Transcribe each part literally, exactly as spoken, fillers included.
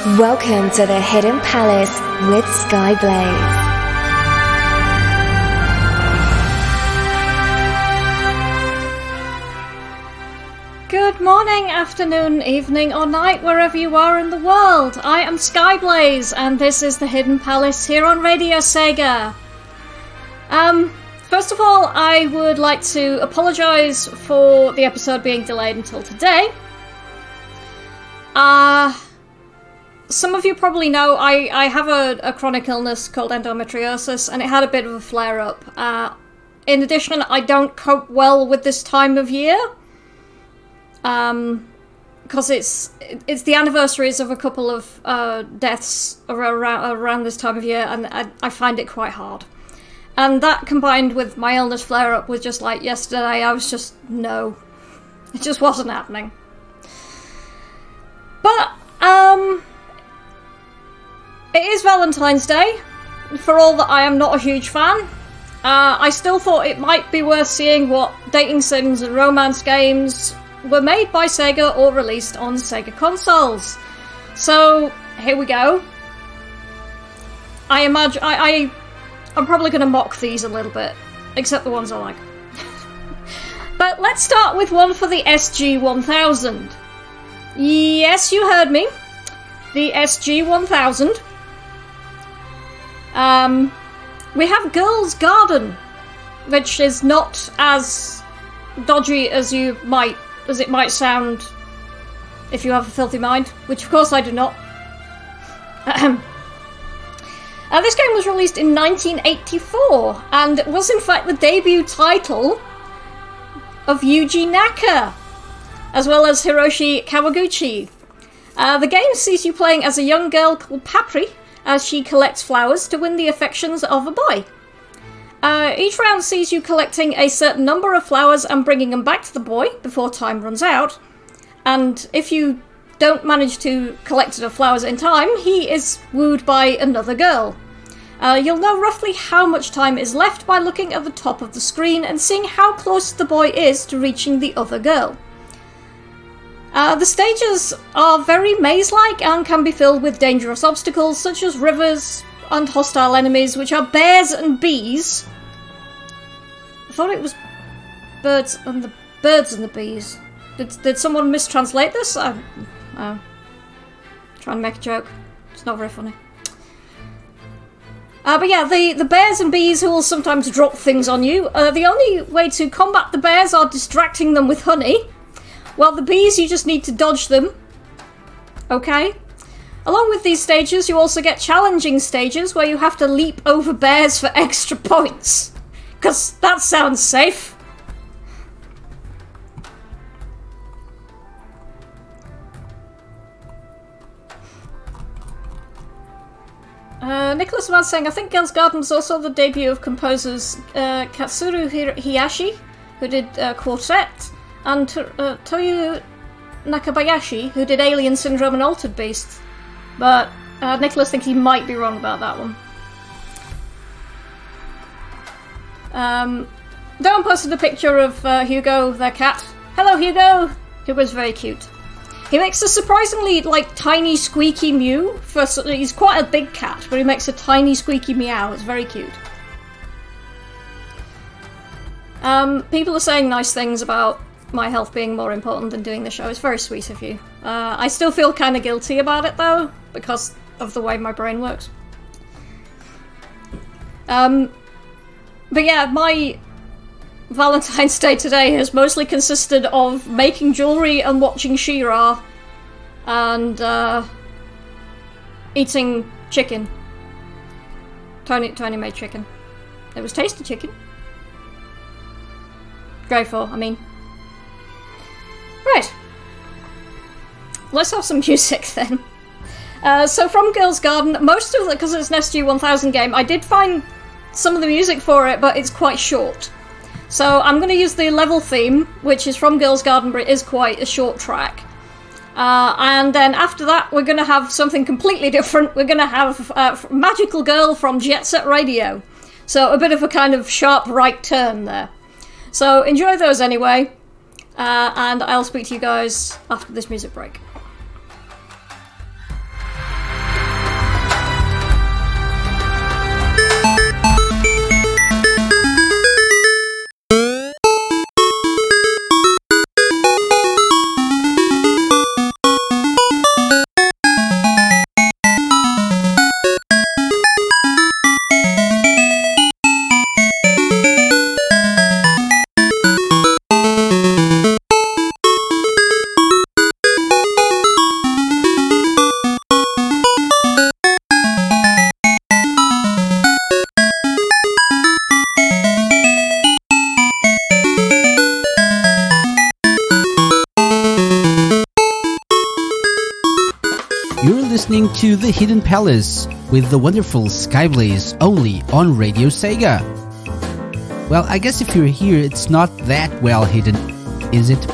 Welcome to the Hidden Palace with Skyblaze. Good morning, afternoon, evening, or night, wherever you are in the world. I am Skyblaze, and this is the Hidden Palace here on Radio Sega. Um, first of all, I would like to apologise for the episode being delayed until today. Uh, some of you probably know I, I have a, a chronic illness called endometriosis, and it had a bit of a flare-up. Uh, in addition, I don't cope well with this time of year. Um, because it's it's the anniversaries of a couple of uh, deaths around, around this time of year, and I, I find it quite hard. And that combined with my illness flare-up was just like yesterday, I was just, no. It just wasn't happening. But, um, it is Valentine's Day. For all that I am not a huge fan, uh, I still thought it might be worth seeing what dating sims and romance games were made by Sega or released on Sega consoles. So, here we go. I imagine, I, I, I'm probably going to mock these a little bit, except the ones I like. But let's start with one for the S G one thousand. Yes, you heard me. The S G one thousand. Um, we have Girls Garden, which is not as dodgy as you might as it might sound if you have a filthy mind, which of course I do not. uh, this game was released in nineteen eighty-four, and it was in fact the debut title of Yuji Naka, as well as Hiroshi Kawaguchi. Uh, the game sees you playing as a young girl called Papri, as she collects flowers to win the affections of a boy. Uh, each round sees you collecting a certain number of flowers and bringing them back to the boy before time runs out. And if you don't manage to collect enough flowers in time, he is wooed by another girl. Uh, you'll know roughly how much time is left by looking at the top of the screen and seeing how close the boy is to reaching the other girl. Uh, the stages are very maze-like and can be filled with dangerous obstacles such as rivers and hostile enemies, which are bears and bees. I thought it was birds and the birds and the bees. Did did someone mistranslate this? I'm uh, trying to make a joke. It's not very funny. Uh, but yeah, the, the bears and bees who will sometimes drop things on you. Uh, the only way to combat the bears are distracting them with honey. While the bees, you just need to dodge them. Okay? Along with these stages, you also get challenging stages where you have to leap over bears for extra points. Because that sounds safe. Uh, Nicholas was saying, I think Girls Garden was also the debut of composers uh, Katsuru Hiyashi, who did uh, Quartet, and uh, Toyo Nakabayashi, who did Alien Syndrome and Altered Beast. But uh, Nicholas thinks he might be wrong about that one. Um, Darren posted a picture of uh, Hugo, their cat. Hello, Hugo! Hugo's very cute. He makes a surprisingly, like, tiny squeaky mew. For, he's quite a big cat, but he makes a tiny squeaky meow. It's very cute. Um, people are saying nice things about my health being more important than doing the show. It's very sweet of you. Uh, I still feel kind of guilty about it, though, because of the way my brain works. Um, but yeah, my Valentine's Day today has mostly consisted of making jewellery and watching She-Ra, and uh, eating chicken. Tony, Tony made chicken. It was tasty chicken. Grateful, I mean. Right. Let's have some music then. Uh, so from Girls Garden, most of it, because it's an S G one thousand game, I did find some of the music for it, but it's quite short. So I'm going to use the level theme, which is from Girls Garden, but it is quite a short track. Uh, and then after that, we're going to have something completely different. We're going to have uh, Magical Girl from Jet Set Radio. So a bit of a kind of sharp right turn there. So enjoy those anyway. Uh, and I'll speak to you guys after this music break. You're listening to The Hidden Palace with the wonderful Skyblaze, only on Radio Sega. Well, I guess if you're here, it's not that well hidden, is it?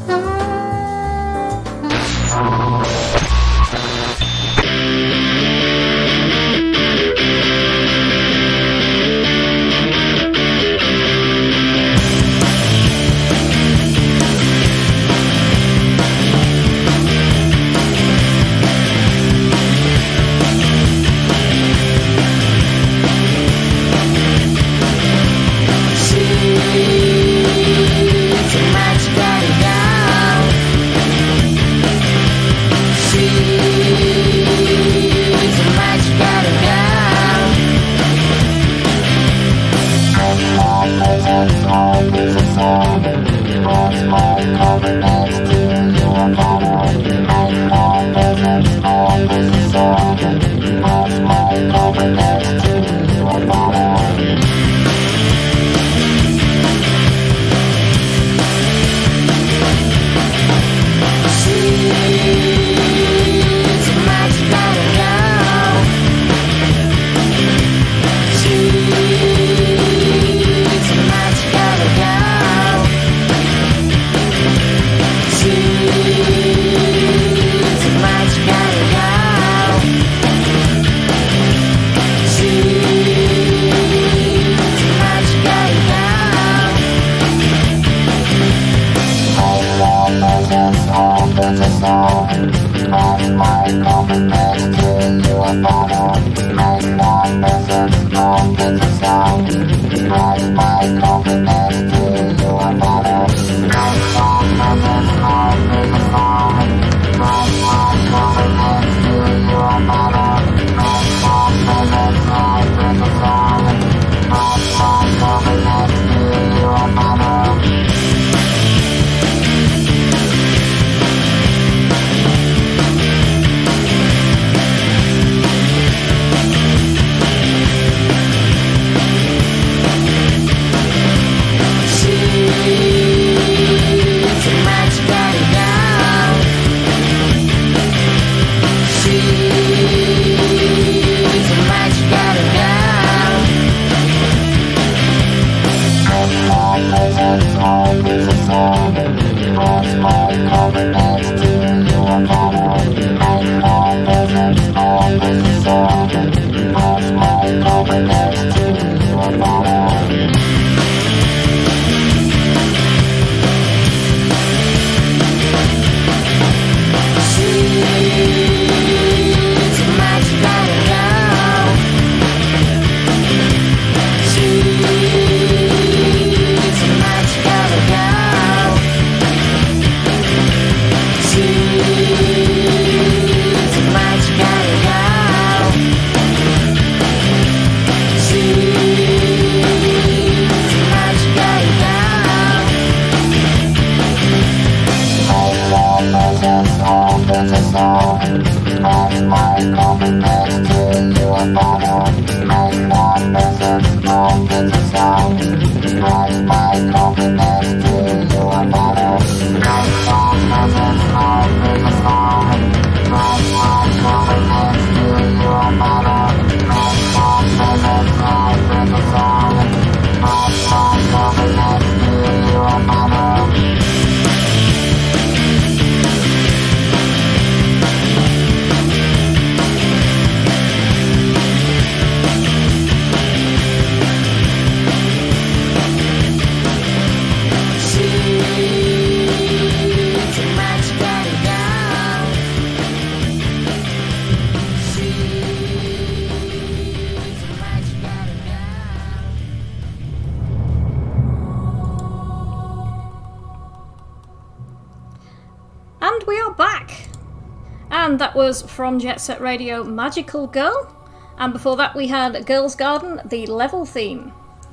That was from Jet Set Radio, Magical Girl, and before that we had Girls Garden, the level theme.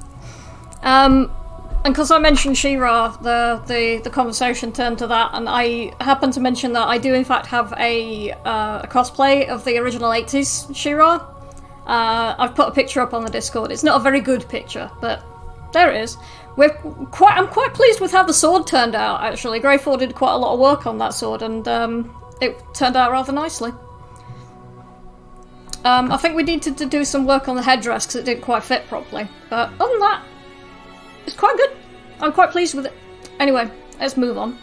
Um, and because I mentioned She-Ra, the, the, the conversation turned to that, and I happened to mention that I do in fact have a, uh, a cosplay of the original eighties She-Ra. Uh, I've put a picture up on the Discord. It's not a very good picture, but there it is. We're quite, I'm quite pleased with how the sword turned out, actually. Greyfall did quite a lot of work on that sword, and um, it turned out rather nicely. Um, I think we needed to do some work on the headdress because it didn't quite fit properly. But other than that, it's quite good. I'm quite pleased with it. Anyway, let's move on.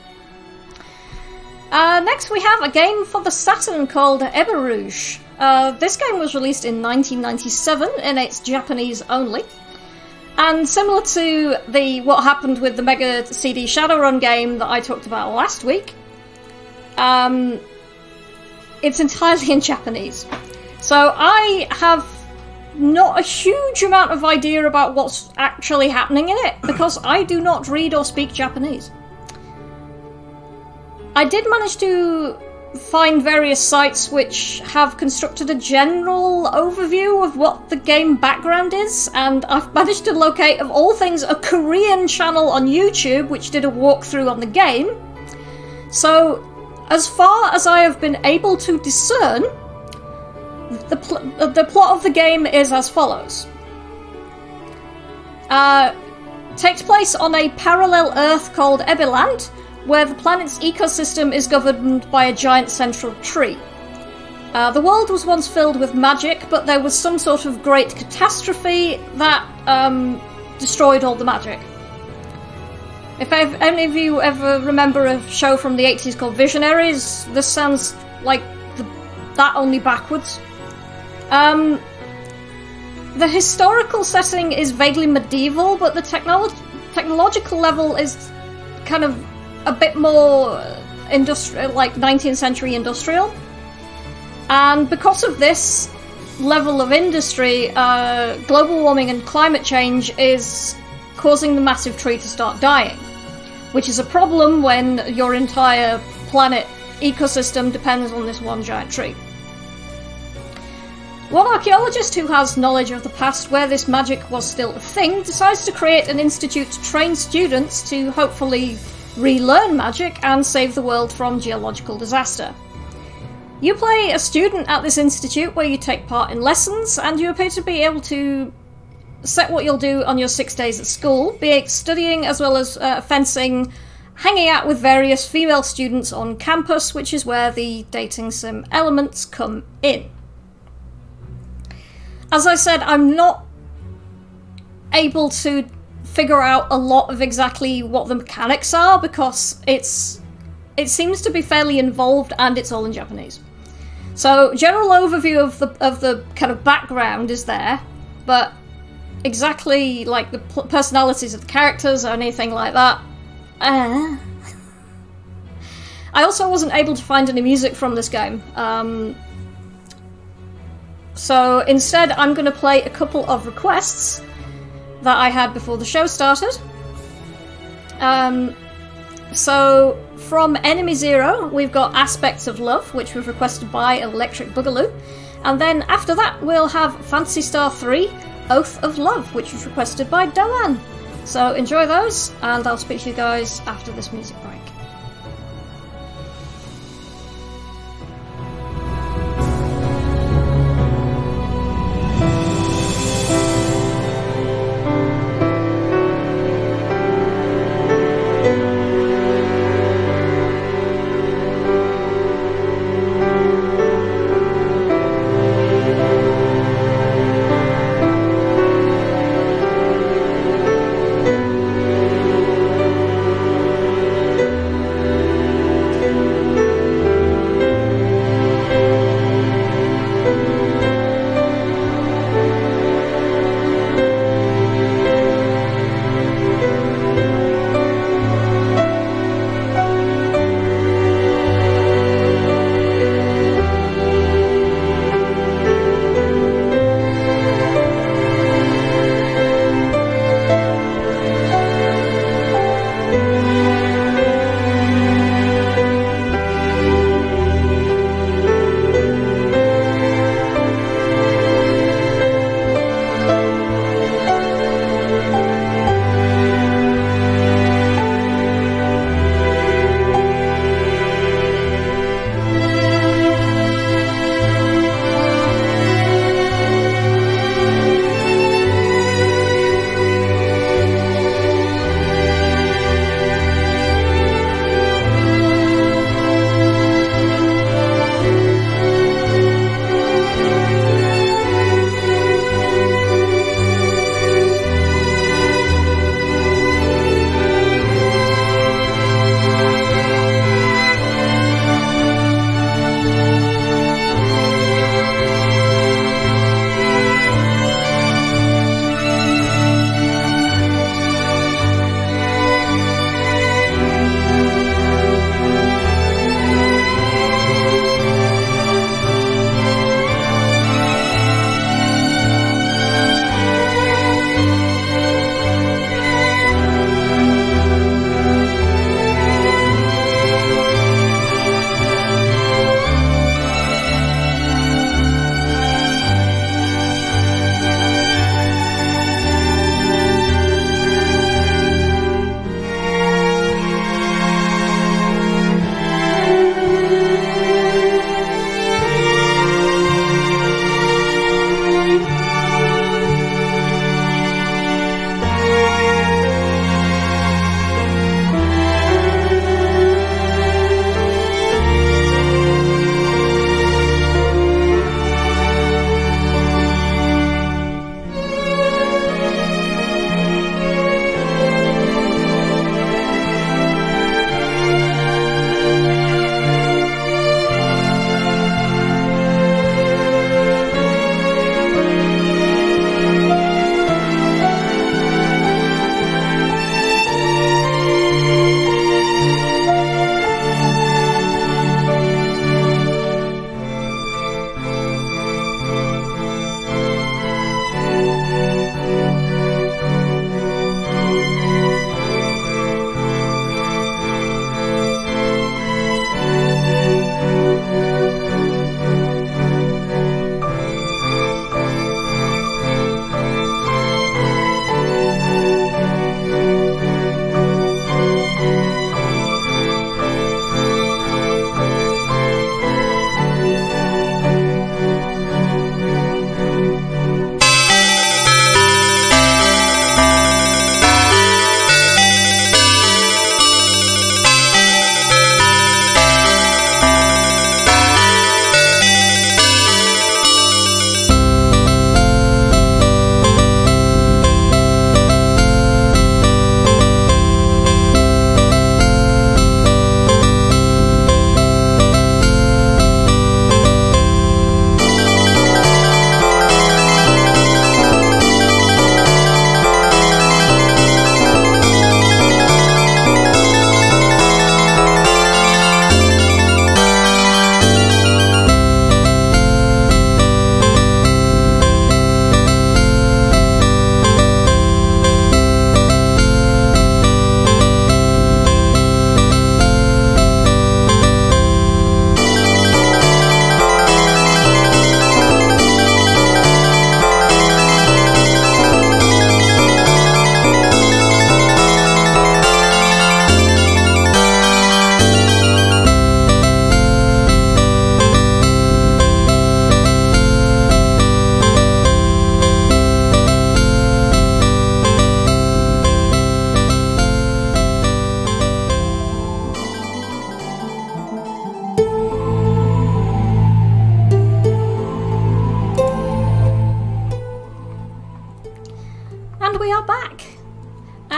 Uh, next we have a game for the Saturn called Eberrouge. Uh, this game was released in nineteen ninety-seven and it's Japanese only. And similar to the what happened with the Mega C D Shadowrun game that I talked about last week, um, it's entirely in Japanese. So I have not a huge amount of idea about what's actually happening in it, because I do not read or speak Japanese. I did manage to find various sites which have constructed a general overview of what the game background is, and I've managed to locate, of all things, a Korean channel on YouTube which did a walkthrough on the game. So, as far as I have been able to discern, The, pl- the plot of the game is as follows. Uh, takes place on a parallel Earth called Ebiland, where the planet's ecosystem is governed by a giant central tree. Uh, the world was once filled with magic, but there was some sort of great catastrophe that um, destroyed all the magic. If any of you ever remember a show from the eighties called Visionaries, this sounds like the, that only backwards. Um, the historical setting is vaguely medieval, but the technolo- technological level is kind of a bit more industrial, like nineteenth century industrial. And because of this level of industry, uh, global warming and climate change is causing the massive tree to start dying, which is a problem when your entire planet ecosystem depends on this one giant tree. One archaeologist who has knowledge of the past where this magic was still a thing decides to create an institute to train students to hopefully relearn magic and save the world from geological disaster. You play a student at this institute where you take part in lessons, and you appear to be able to set what you'll do on your six days at school, be it studying as well as uh, fencing, hanging out with various female students on campus, which is where the dating sim elements come in. As I said, I'm not able to figure out a lot of exactly what the mechanics are, because it's it seems to be fairly involved and it's all in Japanese. So, general overview of the of the kind of background is there, but exactly like the p- personalities of the characters or anything like that. Uh. I also wasn't able to find any music from this game. Um, So instead, I'm going to play a couple of requests that I had before the show started. Um, so from Enemy Zero, we've got Aspects of Love, which was requested by Electric Boogaloo. And then after that, we'll have Phantasy Star three, Oath of Love, which was requested by Doan. So enjoy those, and I'll speak to you guys after this music break.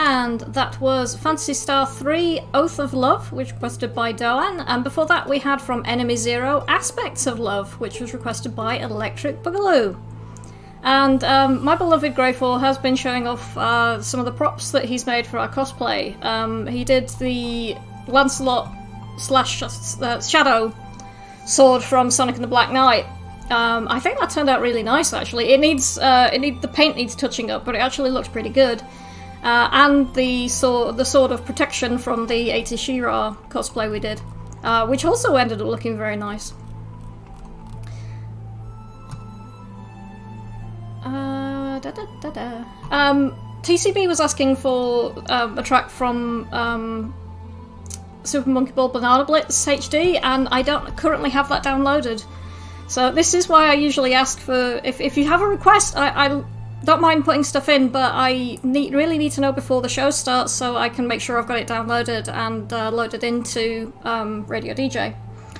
and that was Phantasy Star three Oath of Love, which was requested by Doan, and before that we had from Enemy Zero Aspects of Love, which was requested by Electric Boogaloo. And um, my beloved Greyfall has been showing off uh, some of the props that he's made for our cosplay. Um, he did the Lancelot slash uh, Shadow sword from Sonic and the Black Knight. Um, I think that turned out really nice, actually. It needs, uh, it need, the paint needs touching up, but it actually looks pretty good. Uh, and the sword, the sword of protection from the eighty She-Ra cosplay we did, uh, which also ended up looking very nice. Uh, da, da, da, da. Um, T C B was asking for um, a track from um, Super Monkey Ball Banana Blitz H D, and I don't currently have that downloaded. So this is why I usually ask for, if, if you have a request, I, I don't mind putting stuff in, but I need, really need to know before the show starts so I can make sure I've got it downloaded and uh, loaded into um, Radio D J.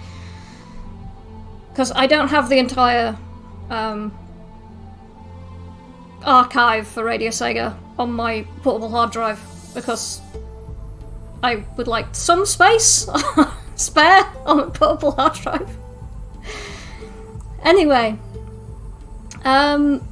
Because I don't have the entire um, archive for Radio Sega on my portable hard drive, because I would like some space spare on a portable hard drive. Anyway, um,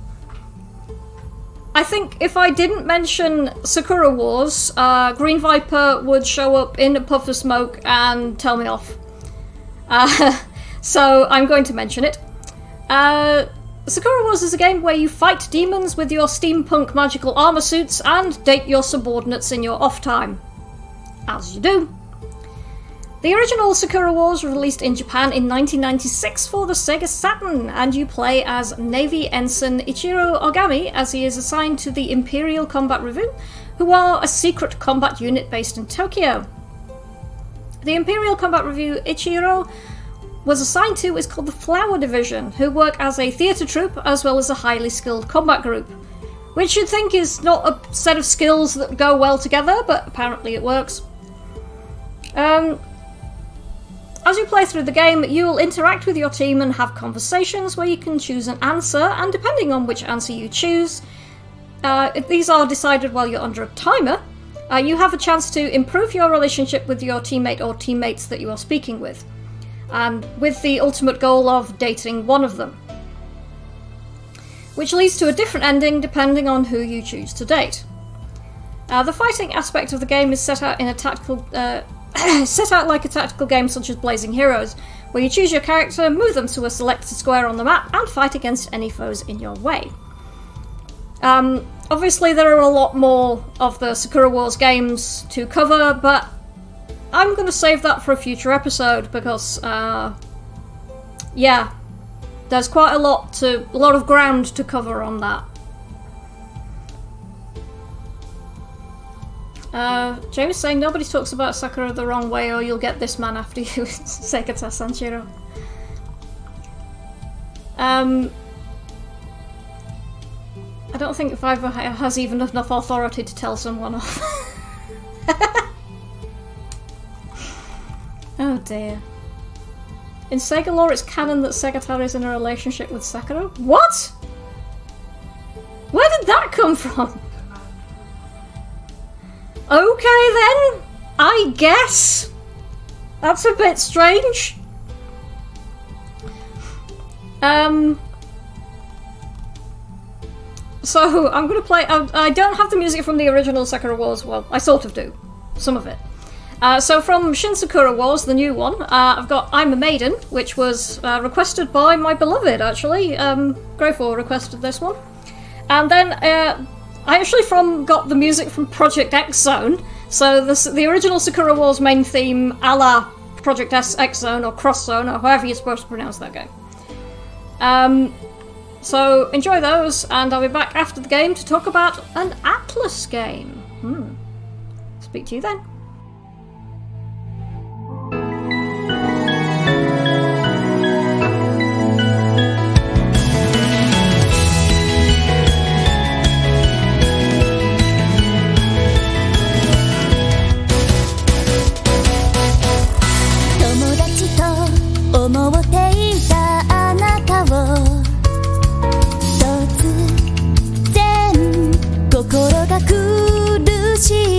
I think if I didn't mention Sakura Wars, uh, Green Viper would show up in a puff of smoke and tell me off. Uh, so I'm going to mention it. Uh, Sakura Wars is a game where you fight demons with your steampunk magical armor suits and date your subordinates in your off time. As you do. The original Sakura Wars was released in Japan in nineteen ninety-six for the Sega Saturn, and you play as Navy Ensign Ichiro Ogami as he is assigned to the Imperial Combat Review, who are a secret combat unit based in Tokyo. The Imperial Combat Review Ichiro was assigned to is called the Flower Division, who work as a theatre troupe as well as a highly skilled combat group, which you'd think is not a set of skills that go well together, but apparently it works. Um, as you play through the game, you will interact with your team and have conversations where you can choose an answer, and depending on which answer you choose, uh, if these are decided while you're under a timer, uh, you have a chance to improve your relationship with your teammate or teammates that you are speaking with, and with the ultimate goal of dating one of them, which leads to a different ending depending on who you choose to date. Uh, the fighting aspect of the game is set out in a tactical, uh, set out like a tactical game such as Blazing Heroes, where you choose your character, move them to a selected square on the map, and fight against any foes in your way. Um, obviously there are a lot more of the Sakura Wars games to cover, but I'm going to save that for a future episode because, uh, yeah, there's quite a lot to, a lot of ground to cover on that. Uh, James saying nobody talks about Sakura the wrong way, or you'll get this man after you, Sekata Sanshiro. Um, I don't think Viper has even enough authority to tell someone off. Oh dear. In Sega lore, it's canon that Segatari is in a relationship with Sakura? What? Where did that come from? Okay then, I guess. That's a bit strange. Um. So, I'm gonna play... I, I don't have the music from the original Sakura Wars. Well, I sort of do. Some of it. Uh, so from Shin Sakura Wars, the new one, uh, I've got I'm a Maiden, which was uh, requested by my beloved, actually. Um, Greyfall requested this one. And then uh, I actually from got the music from Project X Zone. So the, the original Sakura Wars main theme, a la Project X Zone, or Cross Zone, or however you're supposed to pronounce that game. Um, so enjoy those, and I'll be back after the game to talk about an Atlas game. Hmm. Speak to you then. 心が苦しい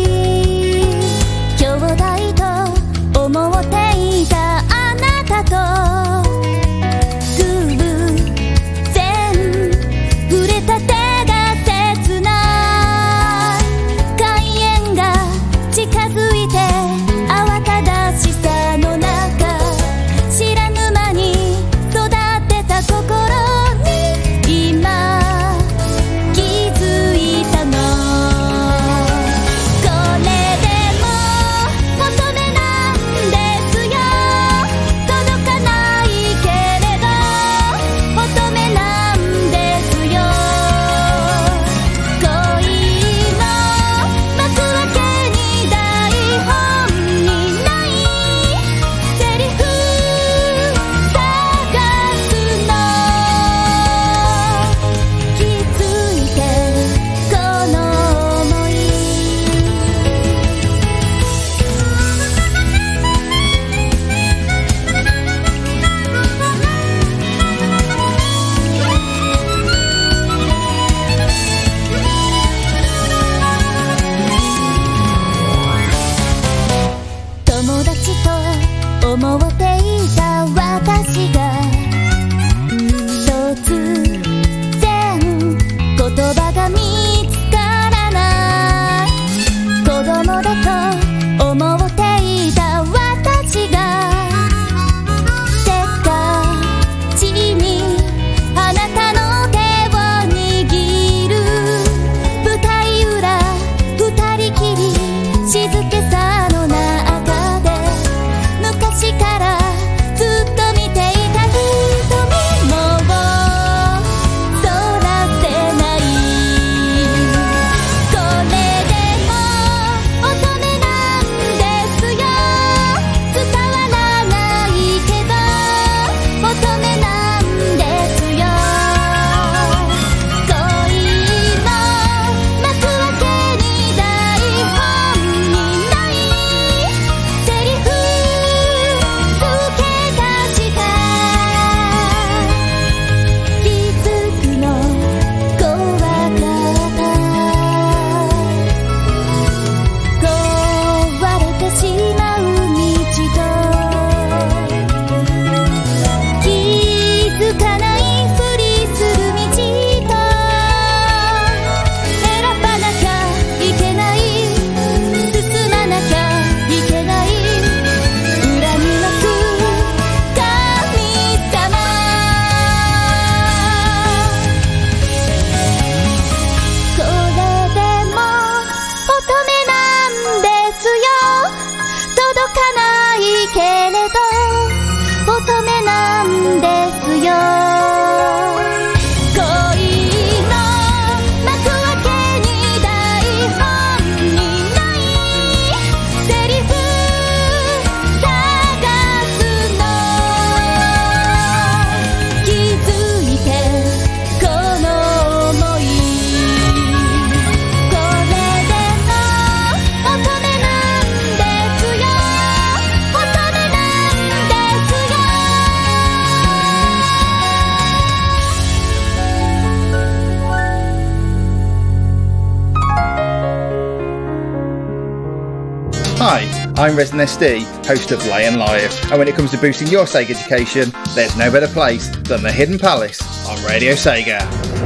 I'm Resin S D, host of Lion Live, and when it comes to boosting your Sega education, there's no better place than the Hidden Palace on Radio Sega.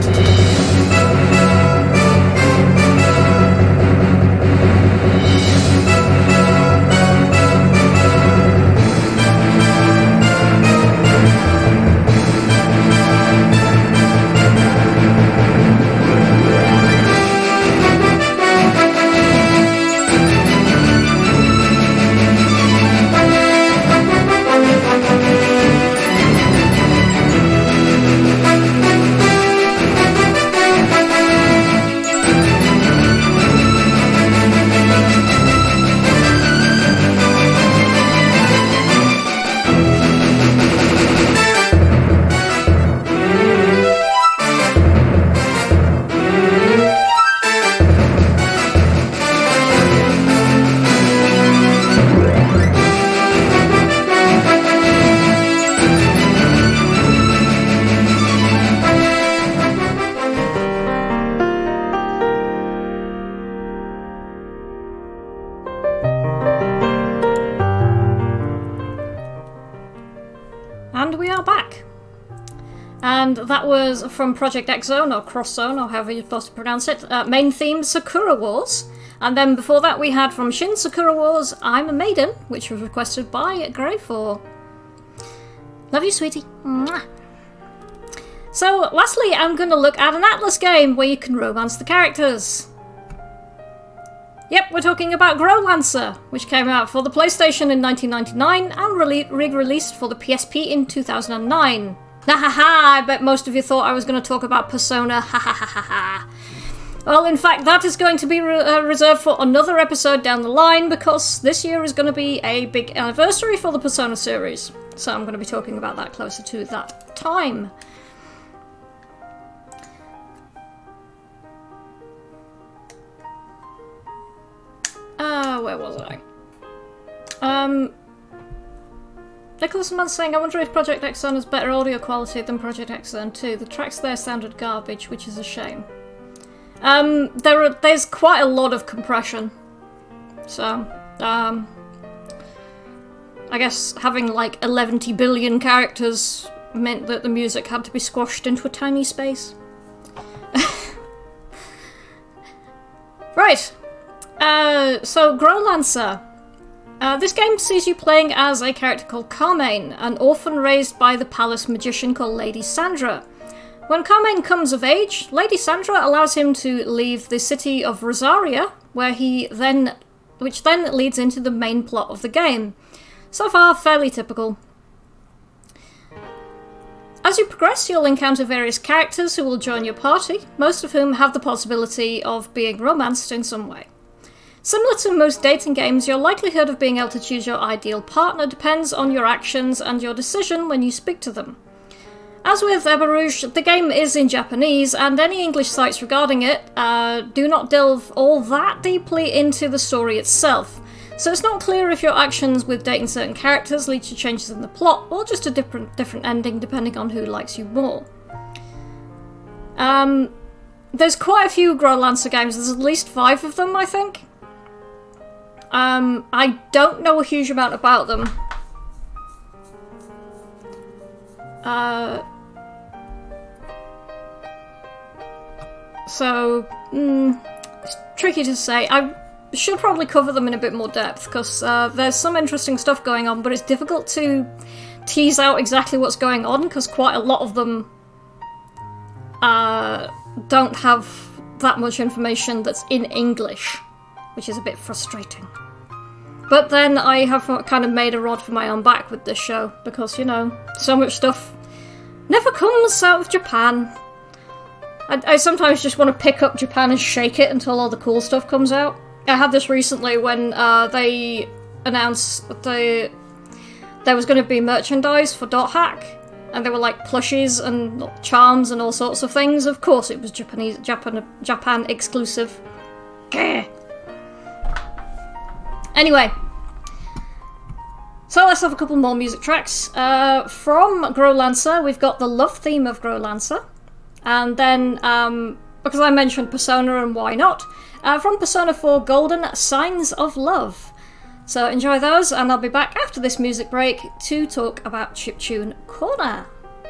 That was from Project X Zone, or Cross Zone, or however you're supposed to pronounce it. Uh, main theme, Sakura Wars. And then before that we had from Shin Sakura Wars, I'm a Maiden, which was requested by Grey four. Love you, sweetie. Mwah. So, lastly, I'm going to look at an Atlas game where you can romance the characters. Yep, we're talking about Growlancer, which came out for the PlayStation in nineteen ninety-nine and re-released for the P S P in two thousand nine. Ha ha ha, I bet most of you thought I was going to talk about Persona, ha ha ha ha ha. Well, in fact, that is going to be re uh, reserved for another episode down the line, because this year is going to be a big anniversary for the Persona series. So I'm going to be talking about that closer to that time. Uh, where was I? Um... Nicholas Man's saying, I wonder if Project X Zone has better audio quality than Project X Zone two. The tracks there sounded garbage, which is a shame. Um, there are, there's quite a lot of compression. So, um... I guess having like eleven billion characters meant that the music had to be squashed into a tiny space. Right. Uh, so, Growlancer. Uh, this game sees you playing as a character called Carmine, an orphan raised by the palace magician called Lady Sandra. When Carmine comes of age, Lady Sandra allows him to leave the city of Rosaria, where he then, which then leads into the main plot of the game. So far, fairly typical. As you progress, you'll encounter various characters who will join your party, most of whom have the possibility of being romanced in some way. Similar to most dating games, your likelihood of being able to choose your ideal partner depends on your actions and your decision when you speak to them. As with Ebarouge, the game is in Japanese, and any English sites regarding it uh, do not delve all that deeply into the story itself, so it's not clear if your actions with dating certain characters lead to changes in the plot, or just a different, different ending depending on who likes you more. Um, there's quite a few Growlancer games, there's at least five of them, I think. Um, I don't know a huge amount about them. Uh, so, mm, it's tricky to say. I should probably cover them in a bit more depth, because uh, there's some interesting stuff going on, but it's difficult to tease out exactly what's going on, because quite a lot of them uh, don't have that much information that's in English, which is a bit frustrating. But then I have kind of made a rod for my own back with this show, because, you know, so much stuff never comes out of Japan. I, I sometimes just want to pick up Japan and shake it until all the cool stuff comes out. I had this recently when uh, they announced that they, there was going to be merchandise for Dot Hack, and there were like plushies and charms and all sorts of things. Of course it was Japanese, Japan, Japan exclusive. Gah. Anyway, so let's have a couple more music tracks. Uh, from Growlancer, we've got the love theme of Growlancer. And then, um, because I mentioned Persona and why not, uh, from Persona four Golden, Signs of Love. So enjoy those, and I'll be back after this music break to talk about Chiptune Corner.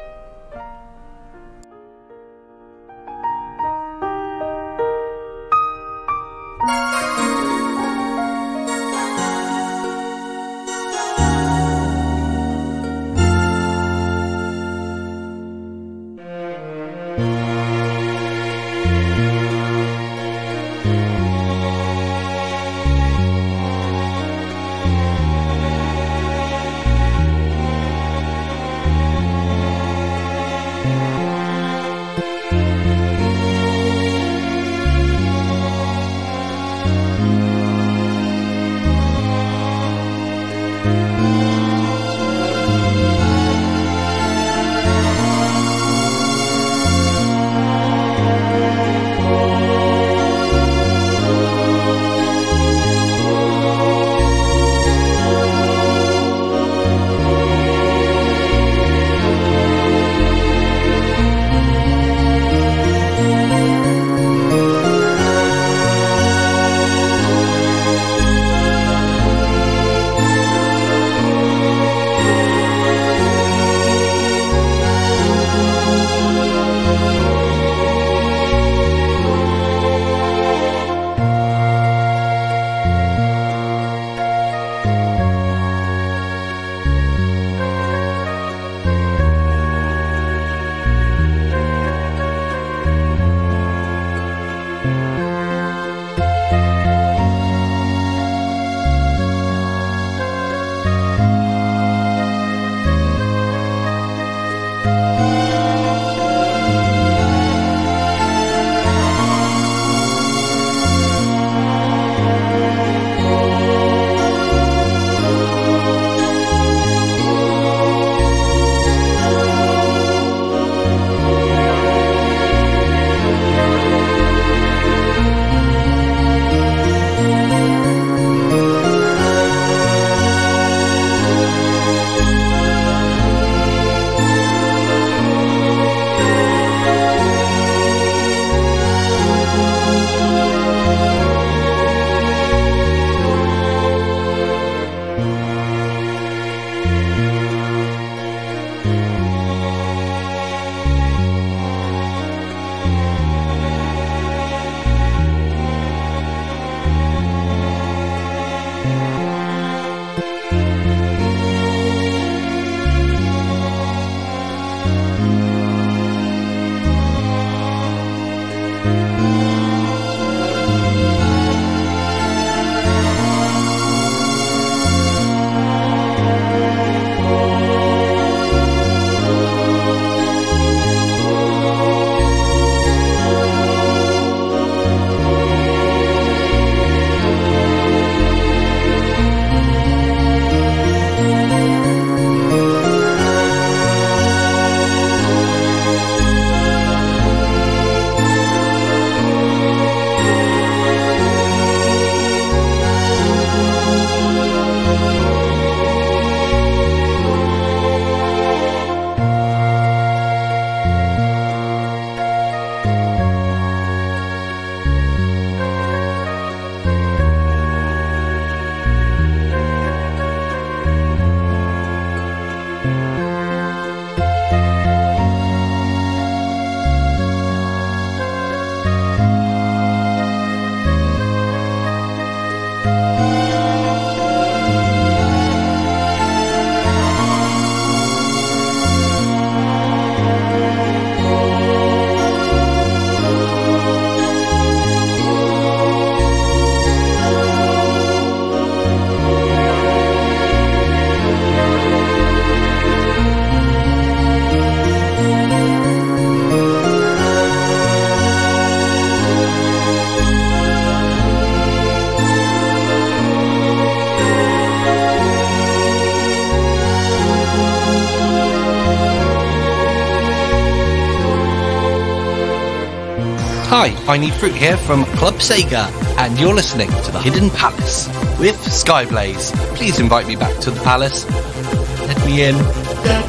Hi, I Need Fruit here from Club Sega, and you're listening to The Hidden Palace with Skyblaze. Please invite me back to the palace. Let me in. Let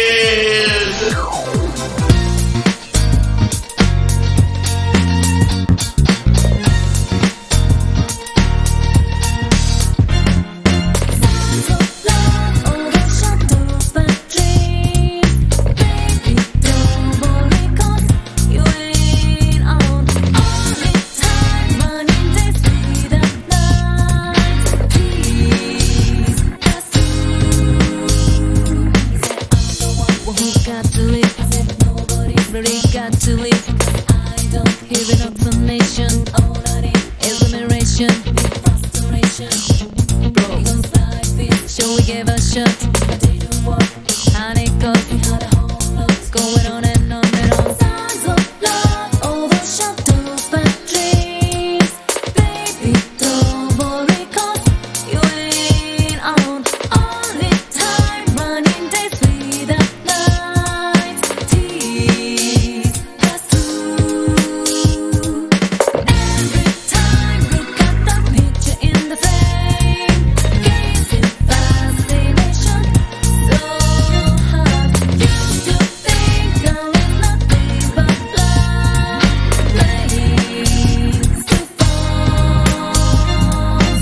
me in! really got to leave. I don't hear enough information. All I need is admiration. Frustration. Broken side feet. Shall we give a shot? I didn't walk. And it goes. We had a whole lot going on and on and on. Signs of love overshadows my dreams. Baby, don't worry, 'cause you ain't on. Only time running days without nights. Tears pass through. Every time look at the picture in the frame. Gazing fascination, so hard. Used to think there was nothing but love. Flames to falls.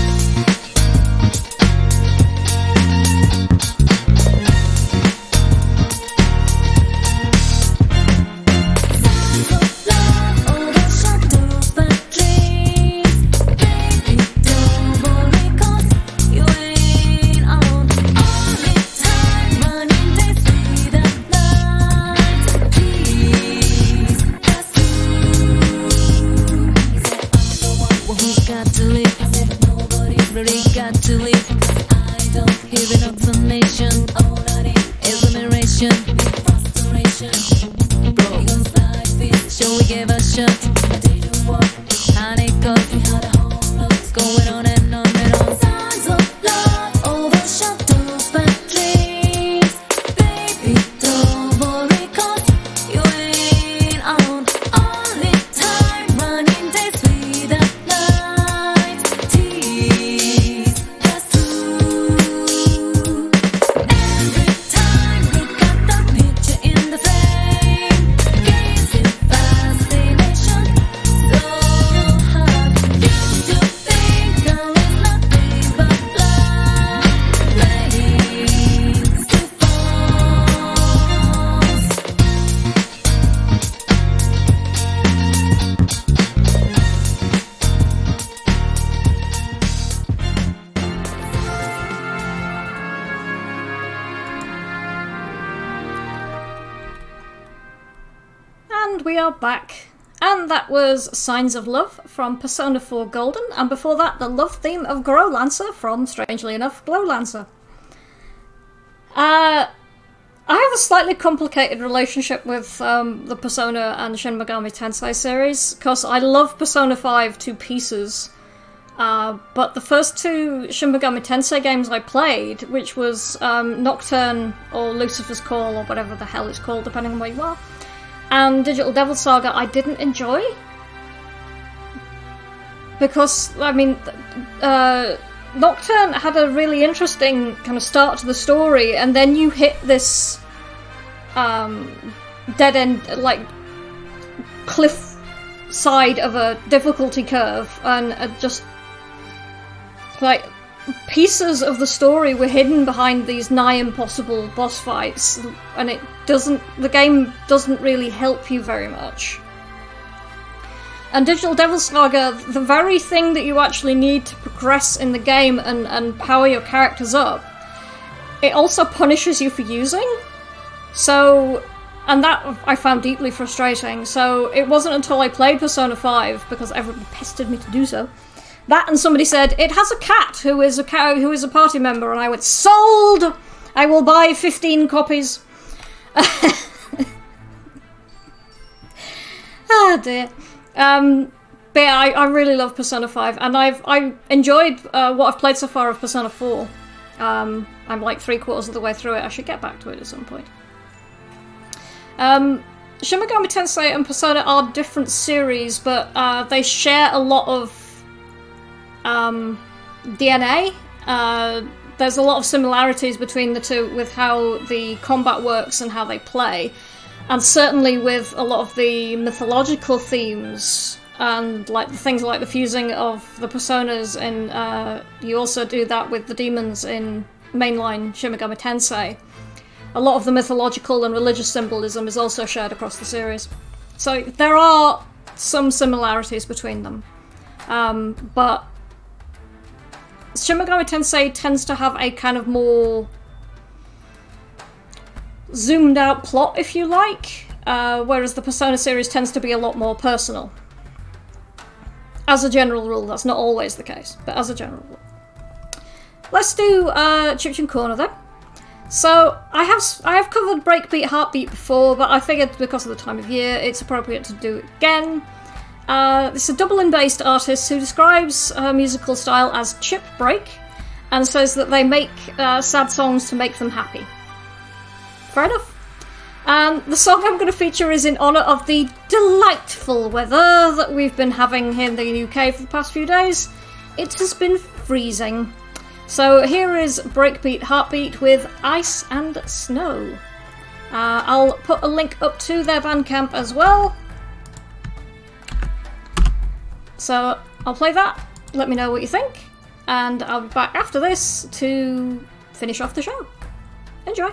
Signs of love overshadows my dreams. Baby, don't worry, 'cause you ain't on. Only time running days without nights. Please pass through. He said, I'm the one who's got to leave. I said, nobody's really got to leave. 'Cause I don't hear enough information. All I need is admiration. Frustration. Broken side feet. Shall we give a shot? I didn't walk. And it goes. We had a whole lot going on and on and on. Signs of love overshadows my dreams. Baby, don't worry, 'cause you ain't on. Only time running days without nights. Tears pass through. Every time look at the picture in the frame. Gazing fascination, so hard. Used to think there was nothing but love. Flames to falls. And we are back. And that was Signs of Love from Persona four Golden, and before that, the love theme of Growlancer from, strangely enough, Glowlancer. Uh, I have a slightly complicated relationship with um, the Persona and Shin Megami Tensei series, because I love Persona five to pieces. Uh, but the first two Shin Megami Tensei games I played, which was um, Nocturne or Lucifer's Call or whatever the hell it's called, depending on where you are, and Digital Devil Saga, I didn't enjoy. Because, I mean, uh, Nocturne had a really interesting kind of start to the story, and then you hit this um, dead end, like, cliff side of a difficulty curve, and uh, just, like, pieces of the story were hidden behind these nigh impossible boss fights, and it doesn't, the game doesn't really help you very much. And Digital Devil Saga, the very thing that you actually need to progress in the game and, and power your characters up, it also punishes you for using. So, and that I found deeply frustrating. So it wasn't until I played Persona five, because everybody pestered me to do so, that and somebody said, it has a cat who is a cow who is a party member, and I went, sold! I will buy fifteen copies. Ah dear. Um, but yeah, I, I really love Persona five, and I've I enjoyed uh, what I've played so far of Persona four. Um, I'm like three quarters of the way through it. I should get back to it at some point. Um, Shin Megami Tensei and Persona are different series, but uh, they share a lot of um, D N A. Uh, there's a lot of similarities between the two with how the combat works and how they play. And certainly with a lot of the mythological themes and like the things like the fusing of the personas, and uh, you also do that with the demons in mainline Shin Megami Tensei. A lot of the mythological and religious symbolism is also shared across the series. So there are some similarities between them. Um, but Shin Megami Tensei tends to have a kind of more zoomed out plot, if you like. uh, whereas the Persona series tends to be a lot more personal. As a general rule, that's not always the case, but as a general rule. Let's do uh, Chiptune Corner then. So I have I have covered Breakbeat Heartbeat before, but I figured because of the time of year, it's appropriate to do it again. Uh, it's a Dublin-based artist who describes her musical style as chip break, and says that they make uh, sad songs to make them happy. Fair enough. And the song I'm going to feature is in honour of the delightful weather that we've been having here in the U K for the past few days. It has been freezing. So here is Breakbeat Heartbeat with Ice and Snow. Uh, I'll put a link up to their Bandcamp as well. So I'll play that, let me know what you think, and I'll be back after this to finish off the show. Enjoy!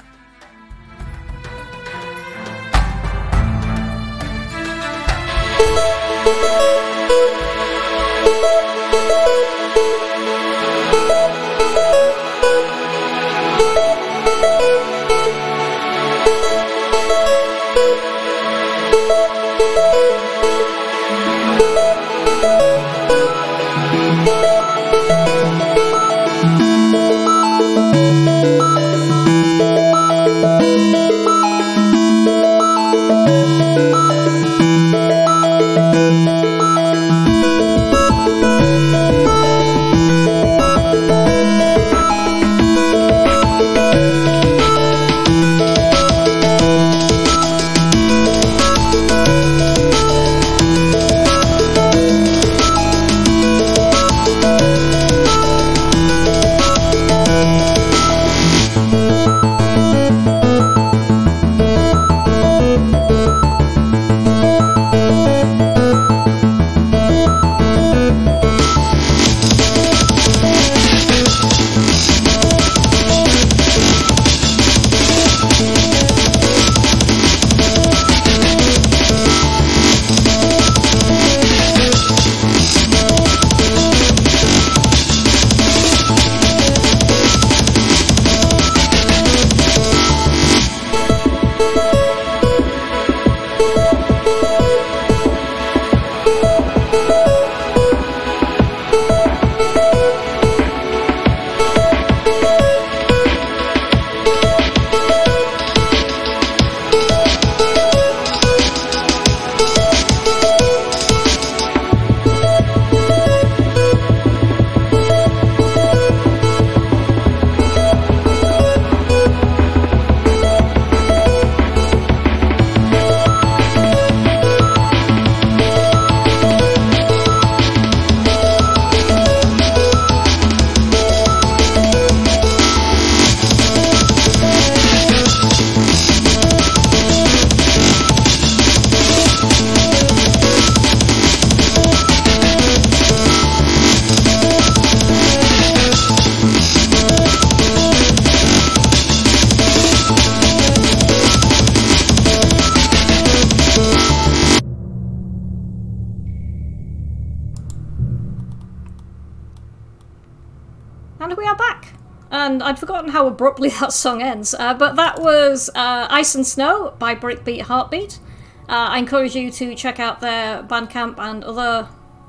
And we are back! And I'd forgotten how abruptly that song ends, uh, but that was uh, Ice and Snow by Breakbeat Heartbeat. Uh, I encourage you to check out their Bandcamp and other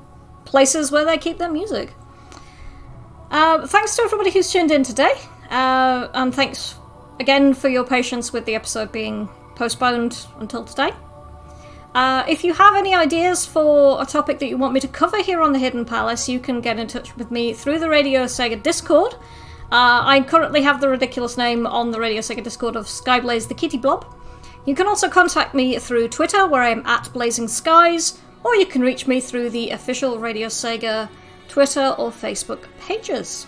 places where they keep their music. Uh, thanks to everybody who's tuned in today, uh, and thanks again for your patience with the episode being postponed until today. Uh, if you have any ideas for a topic that you want me to cover here on the Hidden Palace, you can get in touch with me through the Radio Sega Discord. Uh, I currently have the ridiculous name on the Radio Sega Discord of Skyblaze the Kitty Blob. You can also contact me through Twitter, where I'm at Blazing Skies, or you can reach me through the official Radio Sega Twitter or Facebook pages.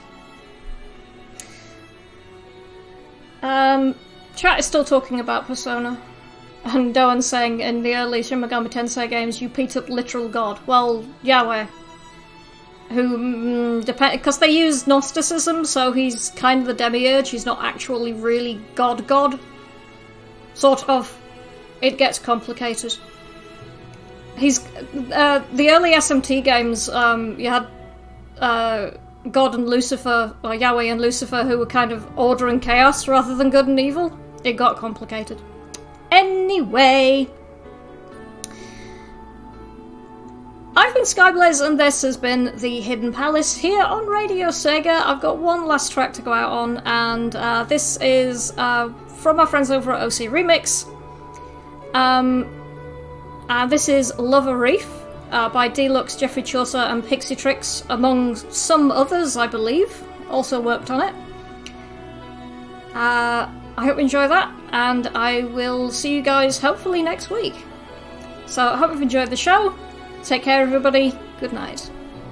Um, chat is still talking about Persona. And Doan saying, in the early Shin Megami Tensei games, you beat up literal god. Well, Yahweh. Who, mm, depend because they use Gnosticism, so he's kind of the demiurge, he's not actually really god-god. Sort of. It gets complicated. He's, uh, the early S M T games, um, you had, uh, God and Lucifer, or Yahweh and Lucifer, who were kind of order and chaos rather than good and evil. It got complicated. Anyway, I've been Skyblaze, and this has been the Hidden Palace here on Radio Sega. I've got one last track to go out on, and uh, this is uh, from our friends over at O C Remix. Um, and this is Love a Reef uh, by Deluxe, Jeffrey Chaucer, and Pixie Tricks, among some others, I believe, also worked on it. Uh, I hope you enjoy that, and I will see you guys hopefully next week. So I hope you've enjoyed the show. Take care, everybody. Good night.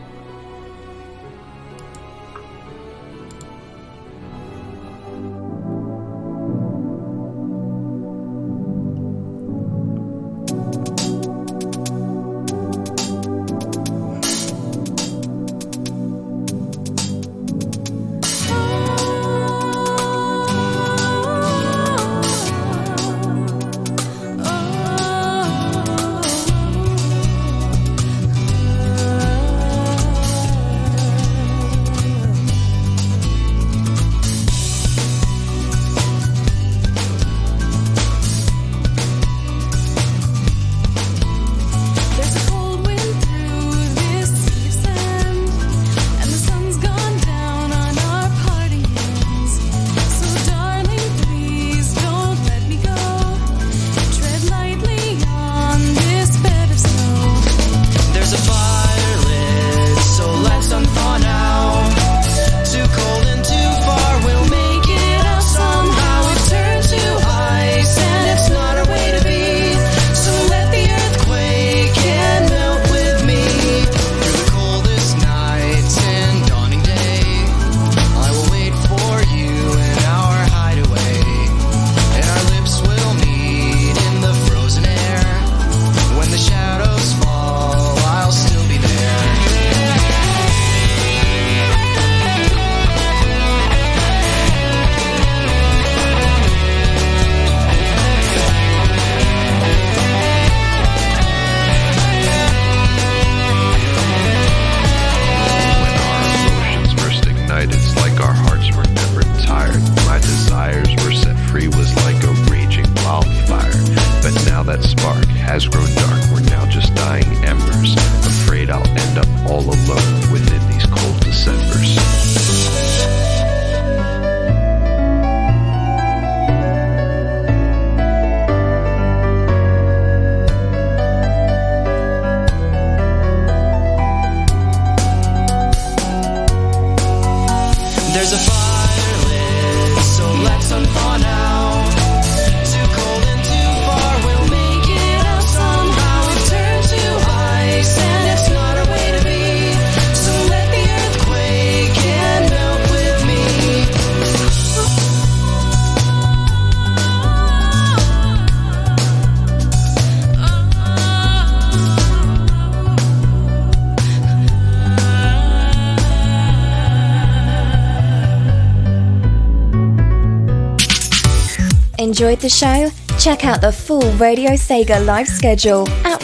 Enjoyed the show? Check out the full Radio Sega live schedule at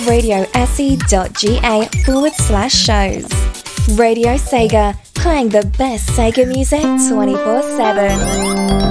radiose.ga forward slash shows. Radio Sega, playing the best Sega music twenty-four seven.